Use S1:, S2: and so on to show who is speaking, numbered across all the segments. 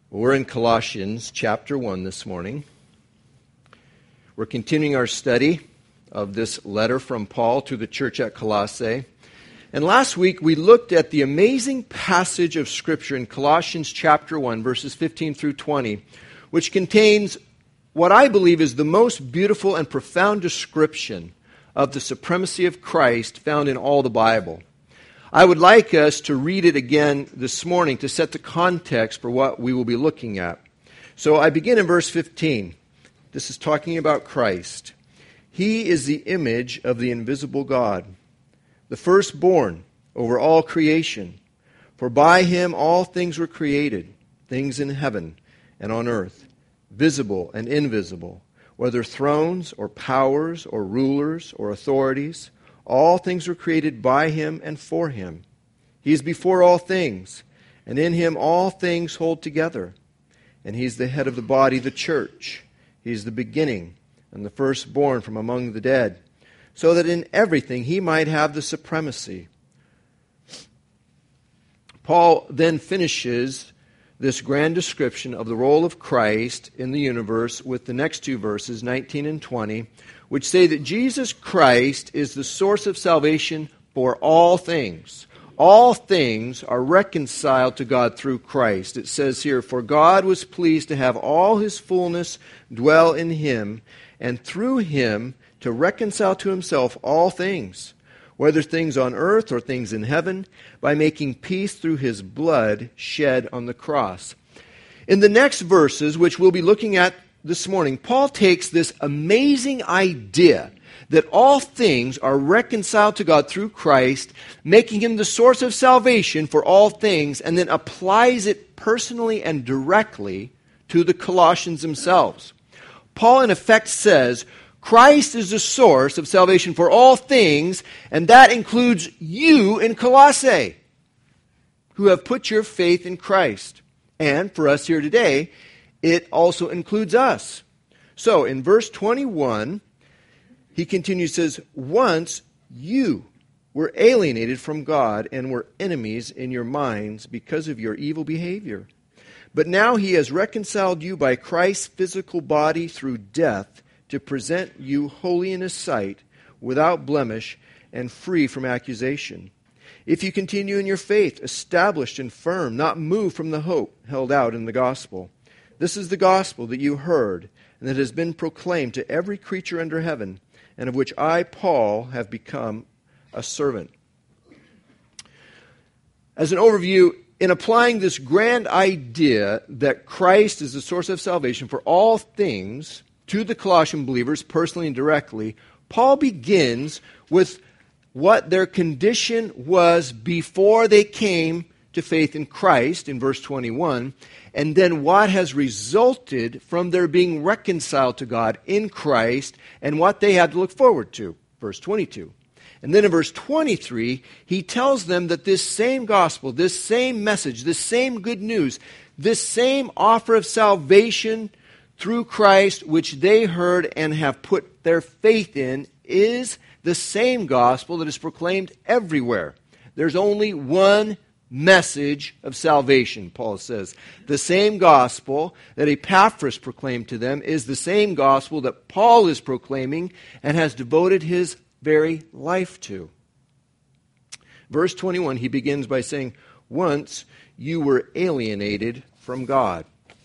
S1: We're in Colossians chapter 1 this morning. We're continuing our study of this letter from Paul to the church at Colossae. And last week we looked at the amazing passage of Scripture in Colossians chapter 1, verses 15 through 20, which contains what I believe is the most beautiful and profound description of the supremacy of Christ found in all the Bible. I would like us to read it again this morning to set the context for what we will be looking at. So I begin in verse 15. This is talking about Christ. He is the image of the invisible God, the firstborn over all creation. For by him all things were created, things in heaven and on earth, visible and invisible, whether thrones or powers or rulers or authorities. All things were created by him and for him. He is before all things, and in him all things hold together. And he is the head of the body, the church. He is the beginning and the firstborn from among the dead, so that in everything he might have the supremacy. Paul then finishes this grand description of the role of Christ in the universe with the next two verses, 19 and 20, which say that Jesus Christ is the source of salvation for all things. All things are reconciled to God through Christ. It says here, for God was pleased to have all his fullness dwell in him, and through him to reconcile to himself all things, whether things on earth or things in heaven, by making peace through his blood shed on the cross. In the next verses, which we'll be looking at this morning, Paul takes this amazing idea that all things are reconciled to God through Christ, making him the source of salvation for all things, and then applies it personally and directly to the Colossians themselves. Paul, in effect, says, Christ is the source of salvation for all things, and that includes you in Colossae, who have put your faith in Christ. And for us here today, it also includes us. So, in verse 21, he continues, says, once you were alienated from God and were enemies in your minds because of your evil behavior. But now he has reconciled you by Christ's physical body through death to present you holy in his sight, without blemish and free from accusation. If you continue in your faith, established and firm, not moved from the hope held out in the gospel. This is the gospel that you heard, and that has been proclaimed to every creature under heaven, and of which I, Paul, have become a servant. As an overview, in applying this grand idea that Christ is the source of salvation for all things to the Colossian believers, personally and directly, Paul begins with what their condition was before they came to faith in Christ, in verse 21, and then what has resulted from their being reconciled to God in Christ, and what they had to look forward to, verse 22. And then in verse 23, he tells them that this same gospel, this same message, this same good news, this same offer of salvation through Christ, which they heard and have put their faith in, is the same gospel that is proclaimed everywhere. There's only one message of salvation, Paul says. The same gospel that Epaphras proclaimed to them is the same gospel that Paul is proclaiming and has devoted his very life to. Verse 21, he begins by saying, once you were alienated from God.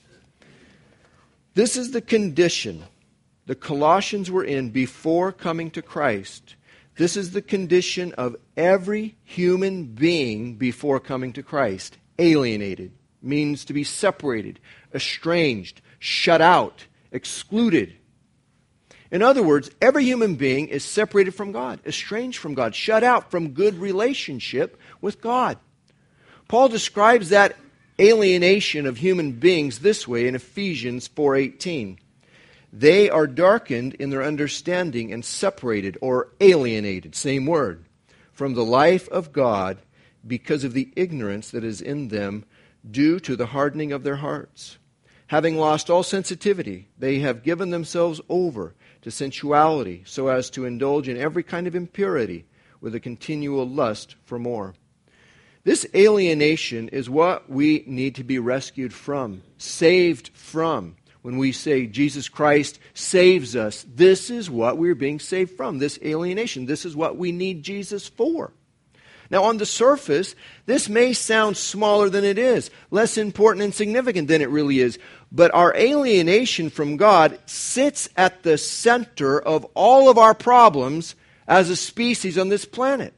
S1: This is the condition the Colossians were in before coming to Christ. This is the condition of every human being before coming to Christ. Alienated means to be separated, estranged, shut out, excluded. In other words, every human being is separated from God, estranged from God, shut out from good relationship with God. Paul describes that alienation of human beings this way in Ephesians 4:18. They are darkened in their understanding and separated or alienated, same word, from the life of God because of the ignorance that is in them due to the hardening of their hearts. Having lost all sensitivity, they have given themselves over to sensuality so as to indulge in every kind of impurity with a continual lust for more. This alienation is what we need to be rescued from, saved from. When we say Jesus Christ saves us, this is what we're being saved from, this alienation. This is what we need Jesus for. Now, on the surface, this may sound smaller than it is, less important and significant than it really is. But our alienation from God sits at the center of all of our problems as a species on this planet.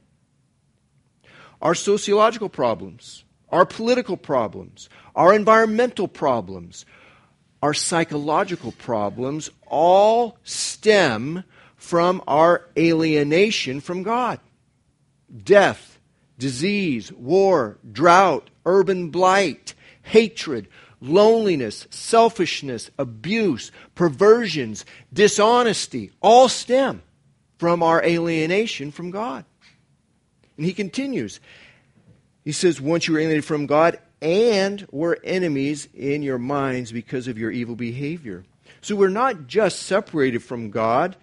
S1: Our sociological problems, our political problems, our environmental problems, our psychological problems all stem from our alienation from God. Death, disease, war, drought, urban blight, hatred, loneliness, selfishness, abuse, perversions, dishonesty, all stem from our alienation from God. And he continues. He says, once you were alienated from God and were enemies in your minds because of your evil behavior. So we're not just separated from God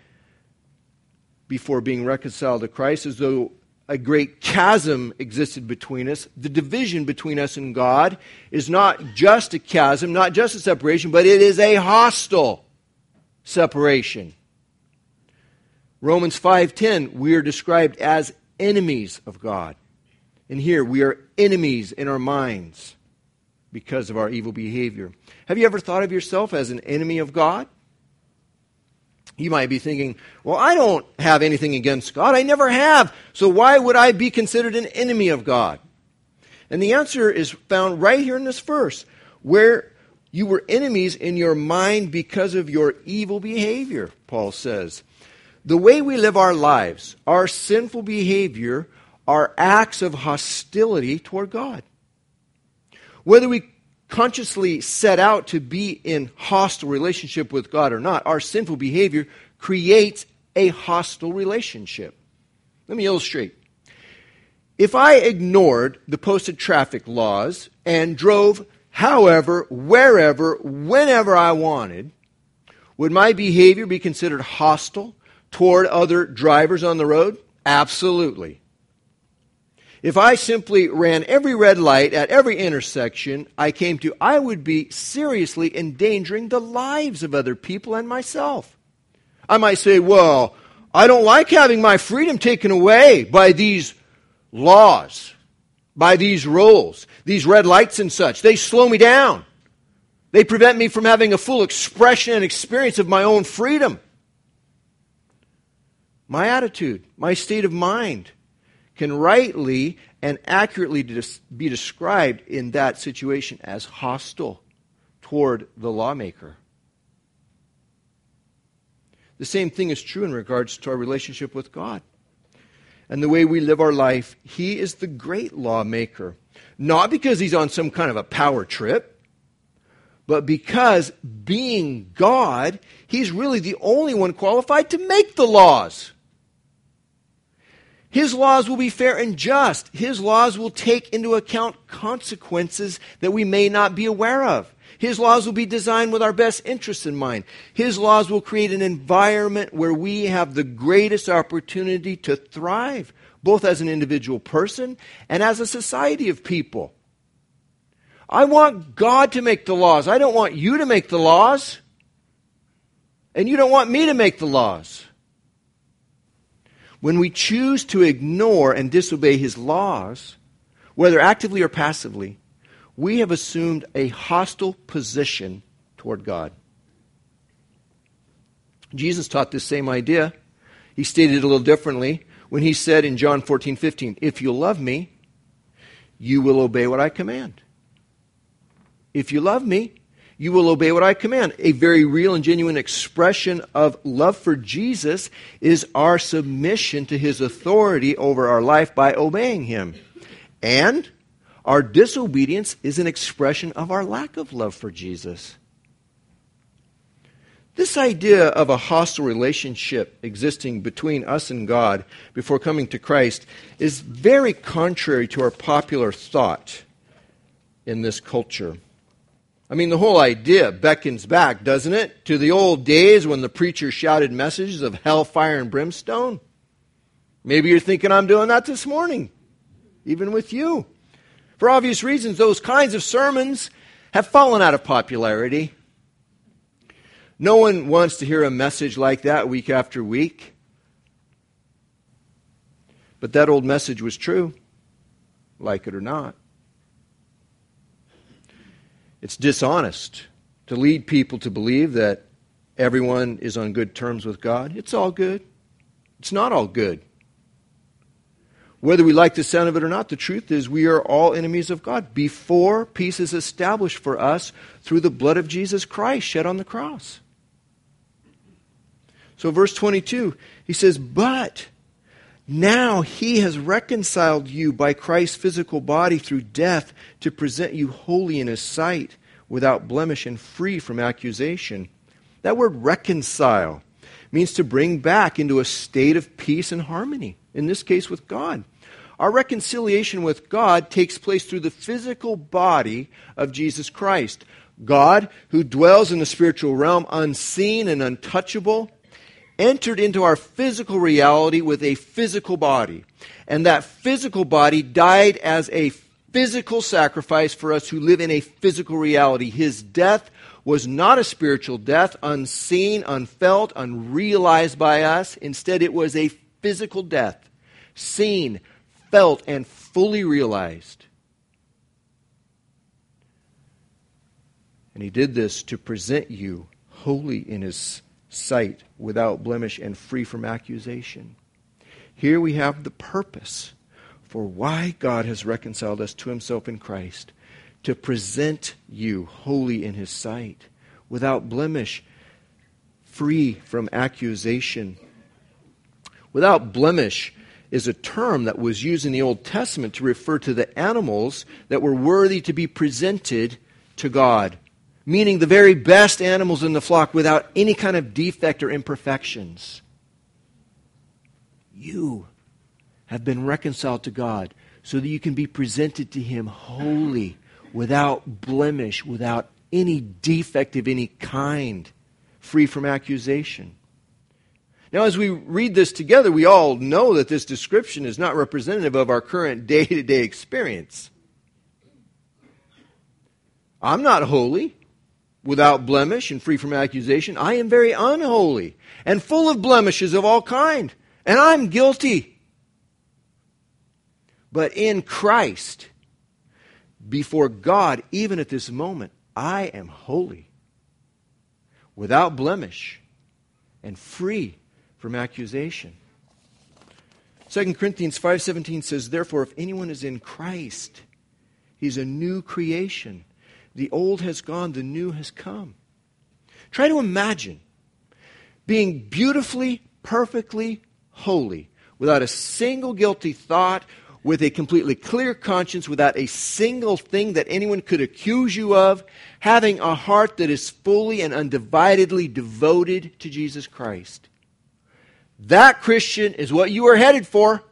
S1: before being reconciled to Christ as though a great chasm existed between us. The division between us and God is not just a chasm, not just a separation, but it is a hostile separation. Romans 5:10, we are described as enemies of God. And here we are enemies in our minds because of our evil behavior. Have you ever thought of yourself as an enemy of God? You might be thinking, well, I don't have anything against God. I never have. So why would I be considered an enemy of God? And the answer is found right here in this verse, where you were enemies in your mind because of your evil behavior, Paul says. The way we live our lives, our sinful behavior, are acts of hostility toward God. Whether we consciously set out to be in hostile relationship with God or not, our sinful behavior creates a hostile relationship. Let me illustrate. If I ignored the posted traffic laws and drove however, wherever, whenever I wanted, would my behavior be considered hostile toward other drivers on the road? Absolutely. If I simply ran every red light at every intersection I came to, I would be seriously endangering the lives of other people and myself. I might say, well, I don't like having my freedom taken away by these laws, by these rules, these red lights and such. They slow me down. They prevent me from having a full expression and experience of my own freedom. My attitude, my state of mind can rightly and accurately be described in that situation as hostile toward the lawmaker. The same thing is true in regards to our relationship with God and the way we live our life. He is the great lawmaker, not because he's on some kind of a power trip, but because being God, he's really the only one qualified to make the laws. His laws will be fair and just. His laws will take into account consequences that we may not be aware of. His laws will be designed with our best interests in mind. His laws will create an environment where we have the greatest opportunity to thrive, both as an individual person and as a society of people. I want God to make the laws. I don't want you to make the laws. And you don't want me to make the laws. When we choose to ignore and disobey his laws, whether actively or passively, we have assumed a hostile position toward God. Jesus taught this same idea. He stated it a little differently when he said in John 14:15, if you love me, you will obey what I command. If you love me, you will obey what I command. A very real and genuine expression of love for Jesus is our submission to his authority over our life by obeying him. And our disobedience is an expression of our lack of love for Jesus. This idea of a hostile relationship existing between us and God before coming to Christ is very contrary to our popular thought in this culture. I mean, the whole idea beckons back, doesn't it, to the old days when the preacher shouted messages of hellfire and brimstone. Maybe you're thinking I'm doing that this morning, even with you. For obvious reasons, those kinds of sermons have fallen out of popularity. No one wants to hear a message like that week after week. But that old message was true, like it or not. It's dishonest to lead people to believe that everyone is on good terms with God. It's all good. It's not all good. Whether we like the sound of it or not, the truth is we are all enemies of God before peace is established for us through the blood of Jesus Christ shed on the cross. So verse 22, he says, but now he has reconciled you by Christ's physical body through death to present you holy in his sight, without blemish and free from accusation. That word reconcile means to bring back into a state of peace and harmony, in this case with God. Our reconciliation with God takes place through the physical body of Jesus Christ. God, who dwells in the spiritual realm, unseen and untouchable, entered into our physical reality with a physical body. And that physical body died as a physical sacrifice for us who live in a physical reality. His death was not a spiritual death, unseen, unfelt, unrealized by us. Instead, it was a physical death, seen, felt, and fully realized. And he did this to present you holy in his sight, without blemish and free from accusation. Here we have the purpose for why God has reconciled us to himself in Christ, to present you holy in his sight, without blemish, free from accusation. Without blemish is a term that was used in the Old Testament to refer to the animals that were worthy to be presented to God, meaning the very best animals in the flock without any kind of defect or imperfections. You have been reconciled to God so that you can be presented to him holy, without blemish, without any defect of any kind, free from accusation. Now, as we read this together, we all know that this description is not representative of our current day-to-day experience. I'm not holy, without blemish and free from accusation. I am very unholy and full of blemishes of all kind, and I'm guilty. But in Christ, before God, even at this moment, I am holy, without blemish, and free from accusation. 2 Corinthians 5:17 says, therefore, if anyone is in Christ, he's a new creation. The old has gone, the new has come. Try to imagine being beautifully, perfectly holy, without a single guilty thought, with a completely clear conscience, without a single thing that anyone could accuse you of, having a heart that is fully and undividedly devoted to Jesus Christ. That, Christian, is what you are headed for.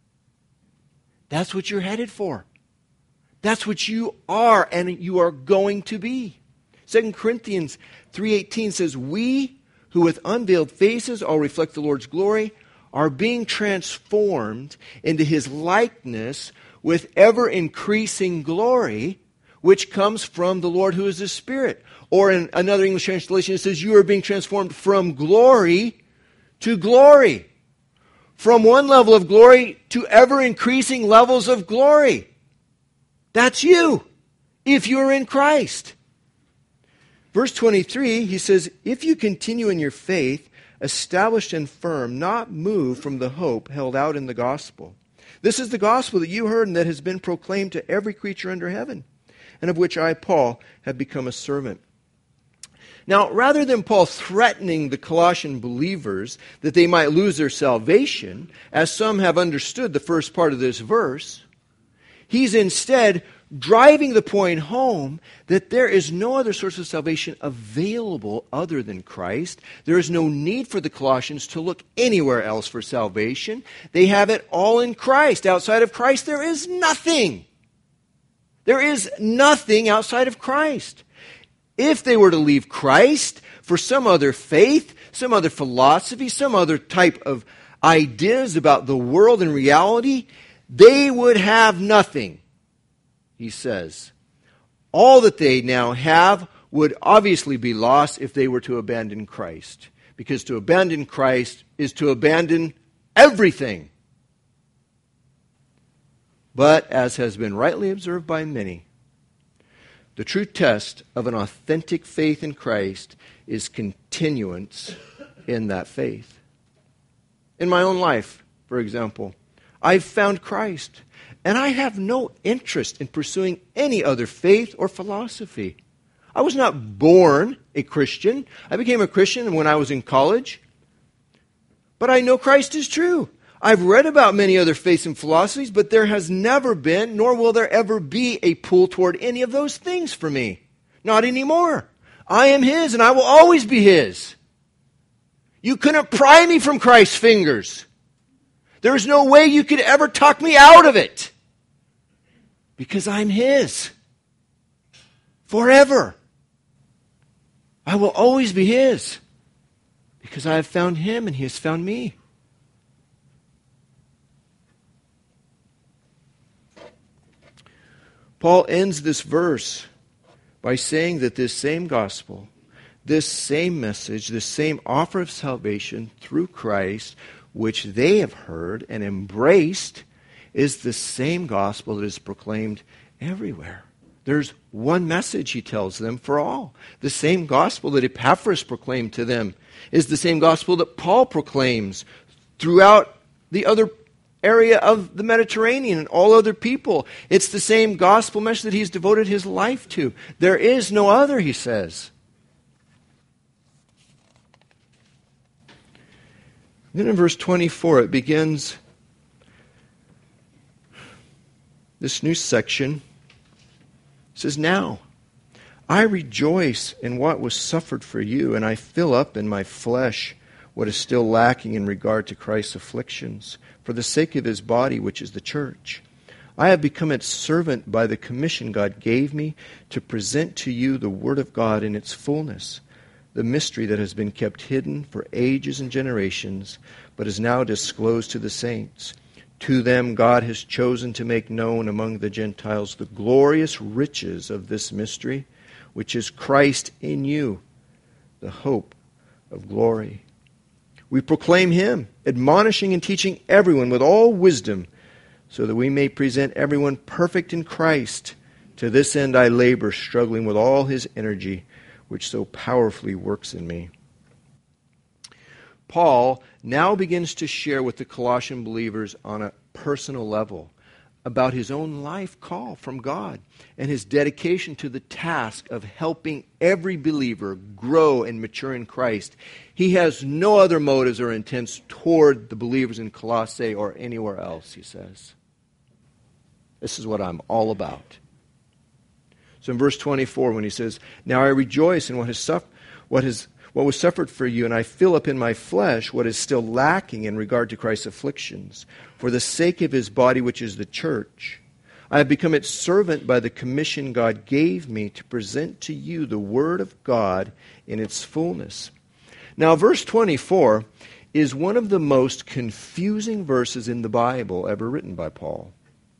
S1: That's what you're headed for. That's what you are and you are going to be. 2 Corinthians 3:18 says, we who with unveiled faces all reflect the Lord's glory are being transformed into his likeness with ever-increasing glory, which comes from the Lord who is the Spirit. Or in another English translation, it says, you are being transformed from glory to glory. From one level of glory to ever-increasing levels of glory. That's you, if you're in Christ. Verse 23, he says, if you continue in your faith, established and firm, not moved from the hope held out in the gospel. This is the gospel that you heard and that has been proclaimed to every creature under heaven, and of which I, Paul, have become a servant. Now, rather than Paul threatening the Colossian believers that they might lose their salvation, as some have understood the first part of this verse, he's instead driving the point home that there is no other source of salvation available other than Christ. There is no need for the Colossians to look anywhere else for salvation. They have it all in Christ. Outside of Christ, there is nothing. There is nothing outside of Christ. If they were to leave Christ for some other faith, some other philosophy, some other type of ideas about the world and reality, they would have nothing. he says. All that they now have would obviously be lost if they were to abandon Christ. Because to abandon Christ is to abandon everything. But as has been rightly observed by many, the true test of an authentic faith in Christ is continuance in that faith. In my own life, for example, I've found Christ, and I have no interest in pursuing any other faith or philosophy. I was not born a Christian. I became a Christian when I was in college. But I know Christ is true. I've read about many other faiths and philosophies, but there has never been, nor will there ever be, a pull toward any of those things for me. Not anymore. I am His, and I will always be His. You couldn't pry me from Christ's fingers. There is no way you could ever talk me out of it. Because I'm His. Forever. I will always be His. Because I have found Him and He has found me. Paul ends this verse by saying that this same gospel, this same message, this same offer of salvation through Christ, which they have heard and embraced, is the same gospel that is proclaimed everywhere. There's one message, he tells them, for all. The same gospel that Epaphras proclaimed to them is the same gospel that Paul proclaims throughout the other area of the Mediterranean and all other people. It's the same gospel message that he's devoted his life to. There is no other, he says. Then in verse 24, it begins this new section. It says, "Now I rejoice in what was suffered for you, and I fill up in my flesh what is still lacking in regard to Christ's afflictions, for the sake of His body, which is the church. I have become its servant by the commission God gave me to present to you the Word of God in its fullness, the mystery that has been kept hidden for ages and generations, but is now disclosed to the saints. To them God has chosen to make known among the Gentiles the glorious riches of this mystery, which is Christ in you, the hope of glory. We proclaim Him, admonishing and teaching everyone with all wisdom, so that we may present everyone perfect in Christ. To this end I labor, struggling with all His energy, which so powerfully works in me." Paul now begins to share with the Colossian believers on a personal level about his own life call from God and his dedication to the task of helping every believer grow and mature in Christ. He has no other motives or intents toward the believers in Colossae or anywhere else, he says. This is what I'm all about. So in verse 24, when he says, "Now I rejoice in what was suffered for you, and I fill up in my flesh what is still lacking in regard to Christ's afflictions, for the sake of His body, which is the church. I have become its servant by the commission God gave me to present to you the Word of God in its fullness." Now, verse 24 is one of the most confusing verses in the Bible ever written by Paul.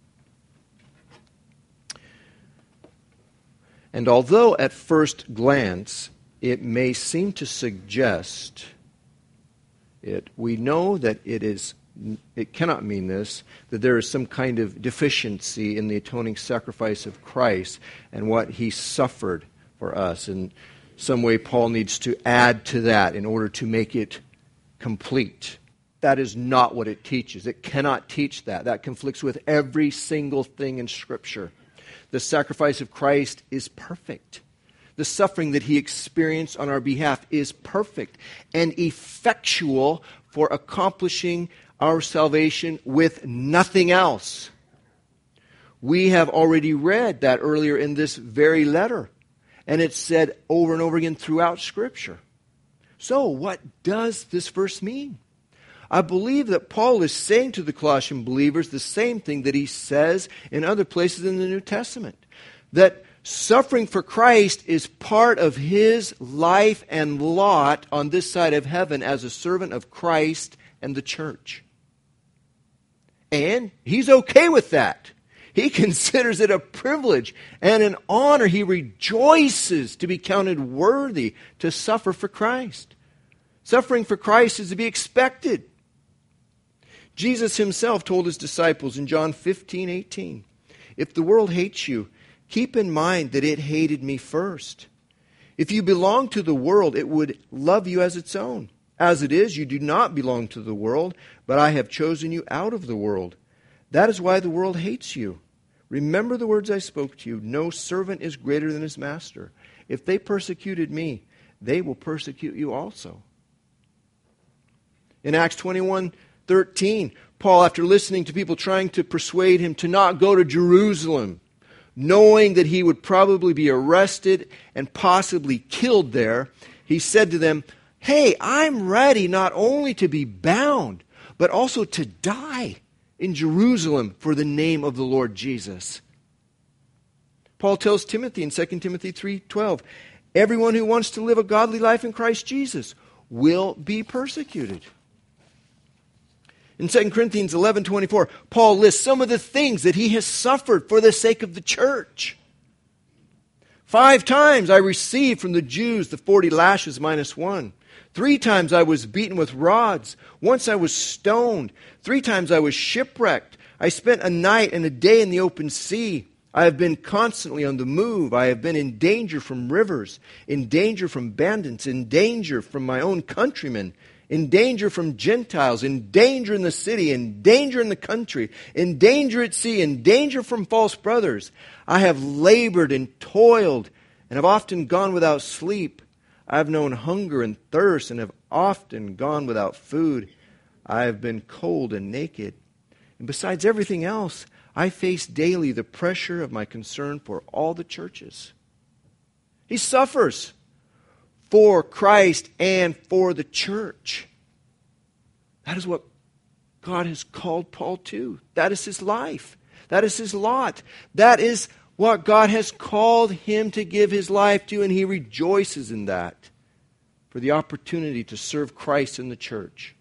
S1: And although at first glance it may seem to suggest it, we know that it cannot mean this, that there is some kind of deficiency in the atoning sacrifice of Christ and what He suffered for us. In some way, Paul needs to add to that in order to make it complete. That is not what it teaches. It cannot teach that. That conflicts with every single thing in Scripture. The sacrifice of Christ is perfect. The suffering that He experienced on our behalf is perfect and effectual for accomplishing our salvation with nothing else. We have already read that earlier in this very letter, and it's said over and over again throughout Scripture. So, what does this verse mean? I believe that Paul is saying to the Colossian believers the same thing that he says in other places in the New Testament, that suffering for Christ is part of his life and lot on this side of heaven as a servant of Christ and the church. And he's okay with that. He considers it a privilege and an honor. He rejoices to be counted worthy to suffer for Christ. Suffering for Christ is to be expected. Jesus himself told his disciples in John 15:18, "If the world hates you, keep in mind that it hated me first. If you belong to the world, it would love you as its own. As it is, you do not belong to the world, but I have chosen you out of the world. That is why the world hates you. Remember the words I spoke to you. No servant is greater than his master. If they persecuted me, they will persecute you also." In Acts 21:13, Paul, after listening to people trying to persuade him to not go to Jerusalem, knowing that he would probably be arrested and possibly killed there, he said to them, "Hey, I'm ready not only to be bound, but also to die in Jerusalem for the name of the Lord Jesus." Paul tells Timothy in 2 Timothy 3:12, "Everyone who wants to live a godly life in Christ Jesus will be persecuted." In 2 Corinthians 11:24, Paul lists some of the things that he has suffered for the sake of the church. 5 times I received from the Jews the 40 lashes minus 1. 3 times I was beaten with rods. Once I was stoned. 3 times I was shipwrecked. I spent a night and a day in the open sea. I have been constantly on the move. I have been in danger from rivers, in danger from bandits, in danger from my own countrymen, in danger from Gentiles, in danger in the city, in danger in the country, in danger at sea, in danger from false brothers. I have labored and toiled and have often gone without sleep. I have known hunger and thirst and have often gone without food. I have been cold and naked. And besides everything else, I face daily the pressure of my concern for all the churches. He suffers for Christ and for the church. That is what God has called Paul to. That is his life. That is his lot. That is what God has called him to give his life to, and he rejoices in that for the opportunity to serve Christ in the church.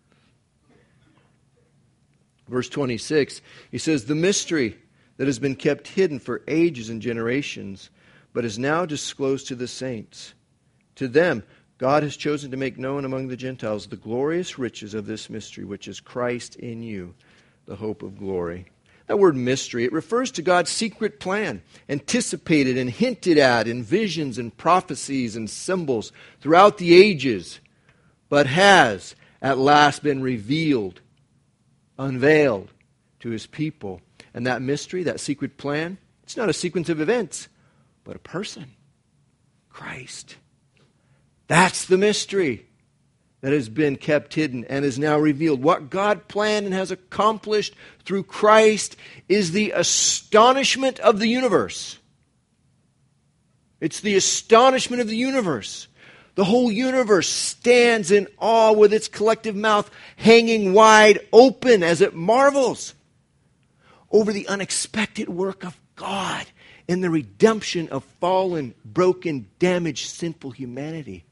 S1: Verse 26, he says, "The mystery that has been kept hidden for ages and generations, but is now disclosed to the saints. To them, God has chosen to make known among the Gentiles the glorious riches of this mystery, which is Christ in you, the hope of glory." That word mystery, it refers to God's secret plan, anticipated and hinted at in visions and prophecies and symbols throughout the ages, but has at last been revealed, unveiled to his people. And that mystery, that secret plan, it's not a sequence of events, but a person, Christ. That's the mystery that has been kept hidden and is now revealed. What God planned and has accomplished through Christ is the astonishment of the universe. It's the astonishment of the universe. The whole universe stands in awe with its collective mouth hanging wide open as it marvels over the unexpected work of God in the redemption of fallen, broken, damaged, sinful humanity.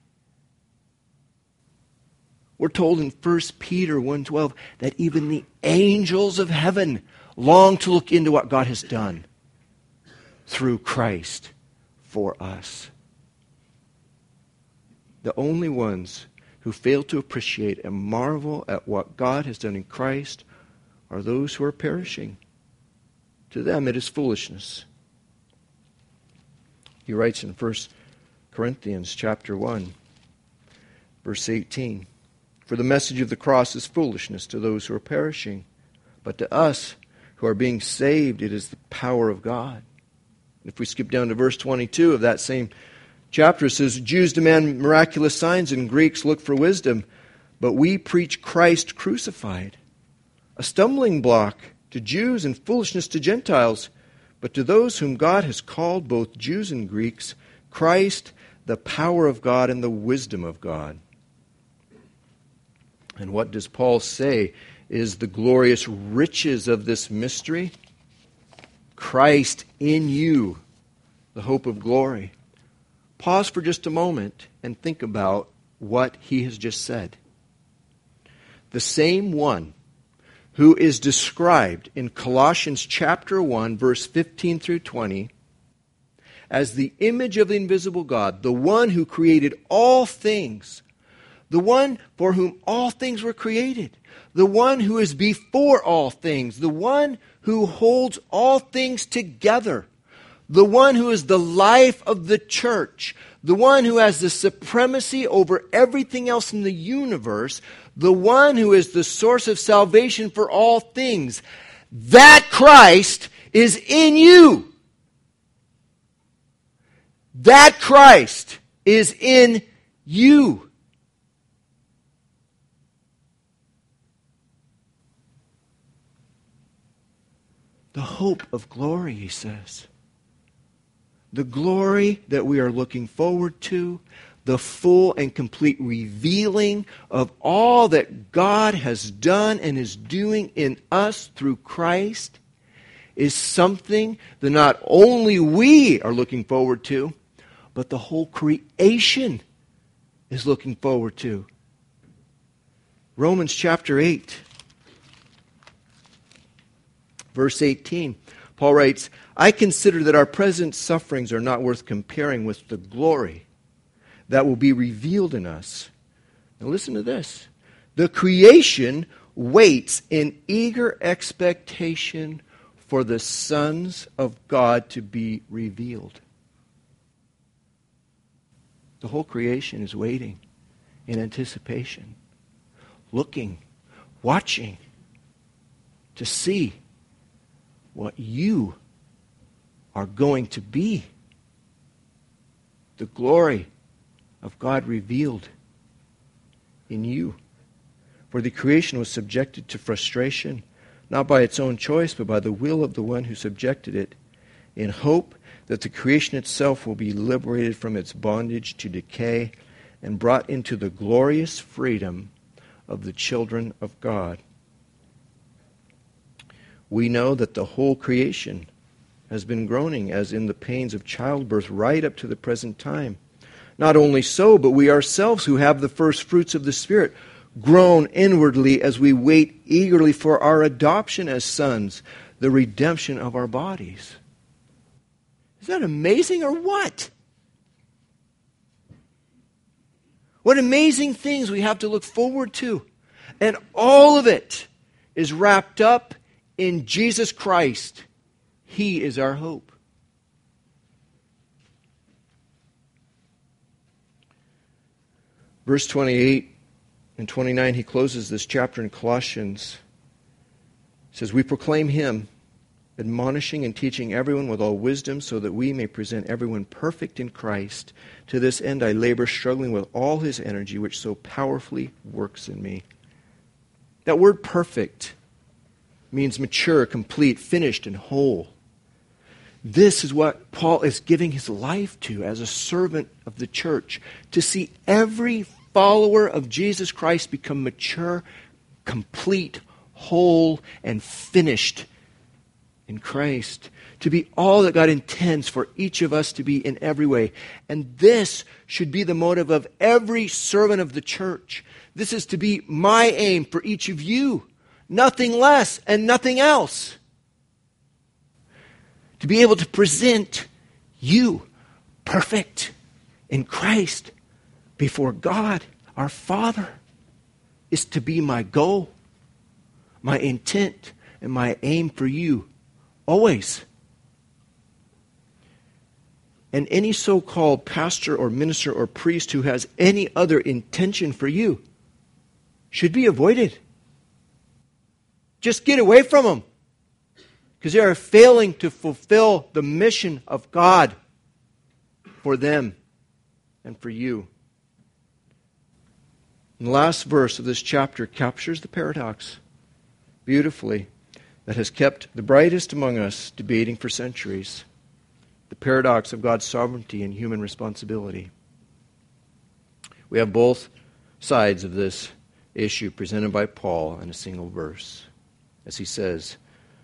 S1: We're told in 1 Peter 1:12 that even the angels of heaven long to look into what God has done through Christ for us. The only ones who fail to appreciate and marvel at what God has done in Christ are those who are perishing. To them it is foolishness. He writes in 1 Corinthians chapter 1, verse 18, "For the message of the cross is foolishness to those who are perishing, but to us who are being saved it is the power of God." If we skip down to verse 22 of that same chapter, it says, "Jews demand miraculous signs and Greeks look for wisdom, but we preach Christ crucified, a stumbling block to Jews and foolishness to Gentiles, but to those whom God has called, both Jews and Greeks, Christ, the power of God and the wisdom of God." And what does Paul say is the glorious riches of this mystery? Christ in you, the hope of glory. Pause for just a moment and think about what he has just said. The same one who is described in Colossians chapter 1, verse 15 through 20, as the image of the invisible God, the one who created all things, the one for whom all things were created, the one who is before all things, the one who holds all things together, the one who is the life of the church, the one who has the supremacy over everything else in the universe, the one who is the source of salvation for all things. That Christ is in you. That Christ is in you. The hope of glory, he says. The glory that we are looking forward to, the full and complete revealing of all that God has done and is doing in us through Christ, is something that not only we are looking forward to, but the whole creation is looking forward to. Romans chapter 8, verse 18, Paul writes, I consider that our present sufferings are not worth comparing with the glory that will be revealed in us. Now listen to this. The creation waits in eager expectation for the sons of God to be revealed. The whole creation is waiting in anticipation, looking, watching to see what you are going to be. The glory of God revealed in you. For the creation was subjected to frustration, not by its own choice, but by the will of the one who subjected it, in hope that the creation itself will be liberated from its bondage to decay and brought into the glorious freedom of the children of God. We know that the whole creation has been groaning as in the pains of childbirth right up to the present time. Not only so, but we ourselves who have the first fruits of the Spirit groan inwardly as we wait eagerly for our adoption as sons, the redemption of our bodies. Is that amazing or what? What amazing things we have to look forward to. And all of it is wrapped up in Jesus Christ. He is our hope. Verse 28 and 29, he closes this chapter in Colossians. He says, we proclaim him, admonishing and teaching everyone with all wisdom, so that we may present everyone perfect in Christ. To this end I labor, struggling with all his energy, which so powerfully works in me. That word perfect means mature, complete, finished, and whole. This is what Paul is giving his life to as a servant of the church, to see every follower of Jesus Christ become mature, complete, whole, and finished in Christ, to be all that God intends for each of us to be in every way. And this should be the motive of every servant of the church. This is to be my aim for each of you. Nothing less and nothing else. To be able to present you perfect in Christ before God, our Father, is to be my goal, my intent, and my aim for you. Always. And any so-called pastor or minister or priest who has any other intention for you should be avoided. Just get away from them, because they are failing to fulfill the mission of God for them and for you. And the last verse of this chapter captures the paradox beautifully that has kept the brightest among us debating for centuries. The paradox of God's sovereignty and human responsibility. We have both sides of this issue presented by Paul in a single verse. As he says,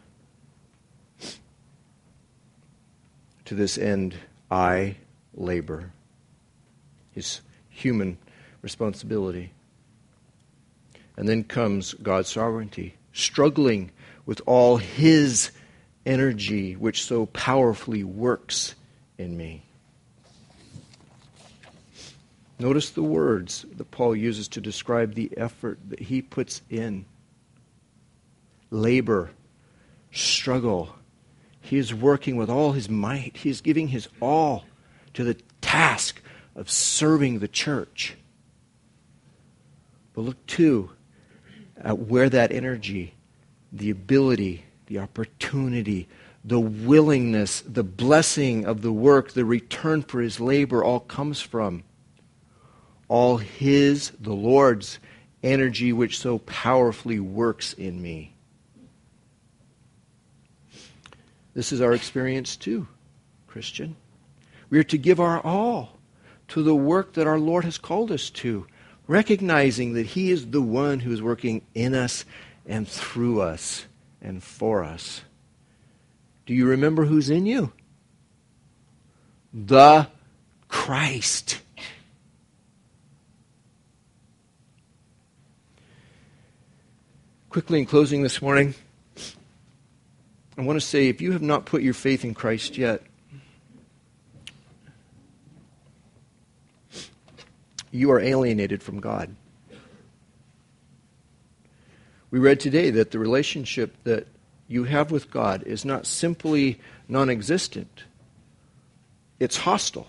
S1: to this end I labor. His human responsibility. And then comes God's sovereignty. struggling with all His energy which so powerfully works in me. Notice the words that Paul uses to describe the effort that he puts in. Labor, struggle. He is working with all his might. He is giving his all to the task of serving the church. But look too at where that energy, the ability, the opportunity, the willingness, the blessing of the work, the return for his labor all comes from. All His, the Lord's, energy which so powerfully works in me. This is our experience too, Christian. We are to give our all to the work that our Lord has called us to, recognizing that He is the one who is working in us and through us and for us. Do you remember who's in you? The Christ. Quickly in closing this morning, I want to say, if you have not put your faith in Christ yet, you are alienated from God. We read today that the relationship that you have with God is not simply non-existent. It's hostile.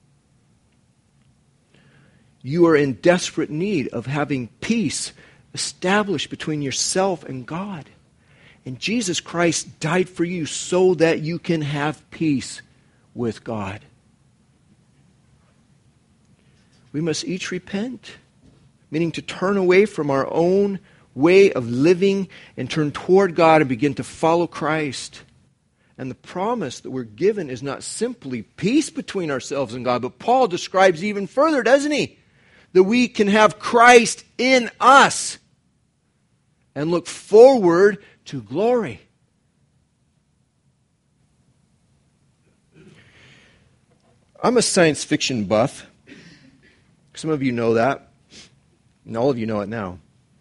S1: You are in desperate need of having peace established between yourself and God. And Jesus Christ died for you so that you can have peace with God. We must each repent, meaning to turn away from our own way of living and turn toward God and begin to follow Christ. And the promise that we're given is not simply peace between ourselves and God, but Paul describes even further, doesn't he? That we can have Christ in us and look forward to glory. I'm a science fiction buff. Some of you know that, and all of you know it now.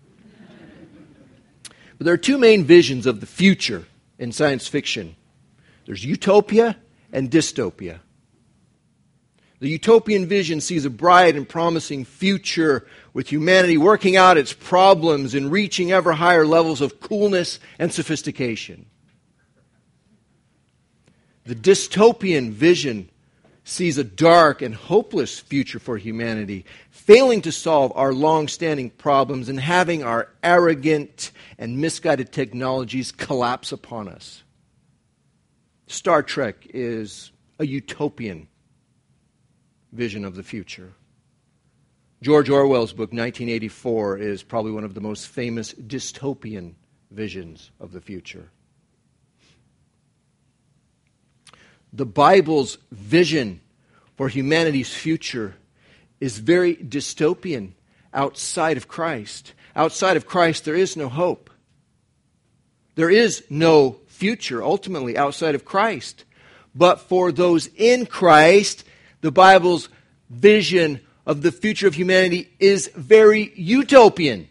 S1: But there are two main visions of the future in science fiction. There's utopia and dystopia. The utopian vision sees a bright and promising future with humanity working out its problems and reaching ever higher levels of coolness and sophistication. The dystopian vision sees a dark and hopeless future for humanity, failing to solve our long-standing problems and having our arrogant and misguided technologies collapse upon us. Star Trek is a utopian vision of the future. George Orwell's book, 1984, is probably one of the most famous dystopian visions of the future. The Bible's vision for humanity's future is very dystopian outside of Christ. Outside of Christ, there is no hope. There is no future, ultimately, outside of Christ. But for those in Christ, the Bible's vision of the future of humanity is very utopian.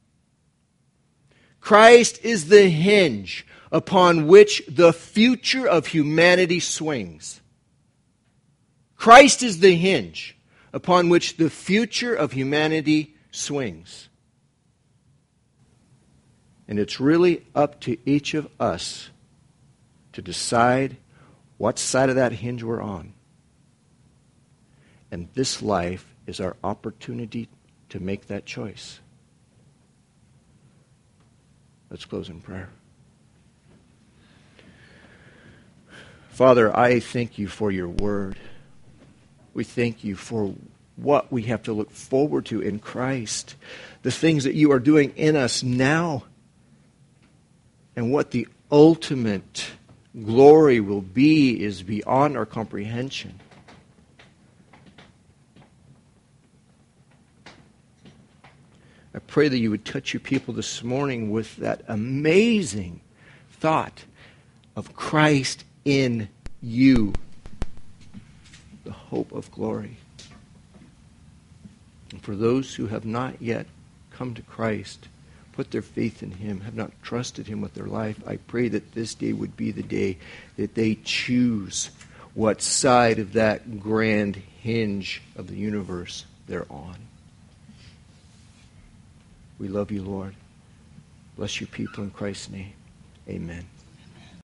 S1: Christ is the hinge upon which the future of humanity swings. Christ is the hinge upon which the future of humanity swings. And it's really up to each of us to decide what side of that hinge we're on. And this life is our opportunity to make that choice. Let's close in prayer. Father, I thank you for your word. We thank you for what we have to look forward to in Christ, the things that you are doing in us now, and what the ultimate glory will be is beyond our comprehension. I pray that you would touch your people this morning with that amazing thought of Christ in you, the hope of glory. And for those who have not yet come to Christ, put their faith in Him, have not trusted Him with their life, I pray that this day would be the day that they choose what side of that grand hinge of the universe they're on. We love you, Lord. Bless your people in Christ's name. Amen.